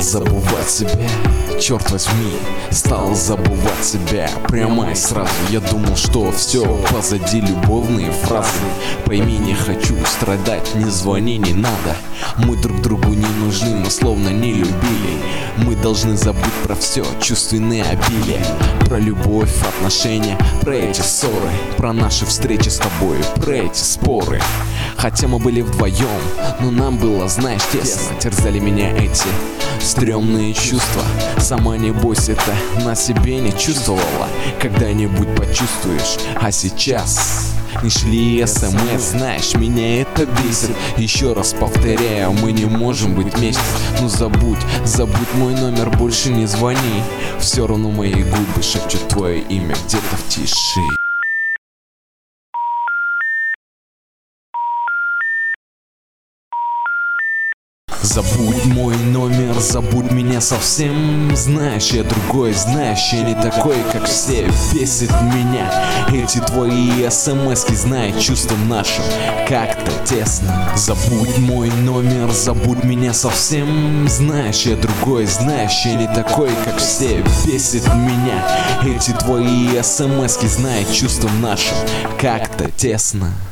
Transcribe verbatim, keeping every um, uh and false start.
забывать себя, черт возьми, стал забывать себя прямо и сразу. Я думал, что все позади, любовные фразы. Пойми, не хочу страдать, не звони, не надо. Мы друг другу не нужны, мы словно не любили. Мы должны забыть про все, чувственные обилия. Про любовь, отношения, про эти ссоры, про наши встречи с тобой, про эти споры. Хотя мы были вдвоем, но нам было, знаешь, тесно. Терзали меня эти стрёмные чувства. Сама небось это на себе не чувствовала. Когда-нибудь почувствуешь, а сейчас не шли смс, знаешь, меня это бесит. Еще раз повторяю, мы не можем быть вместе. Ну забудь, забудь мой номер, больше не звони. Все равно мои губы шепчут твое имя где-то в тиши. Забудь мой номер, забудь меня совсем. Знаешь, я другой, знаешь, я не такой, как все. Бесит меня эти твои смски, знаешь, чувствам нашим как-то тесно. Забудь мой номер, забудь меня совсем. Знаешь, я другой, знаешь, я не такой, как все. Бесит меня эти твои смски, знаешь, чувствам нашим как-то тесно.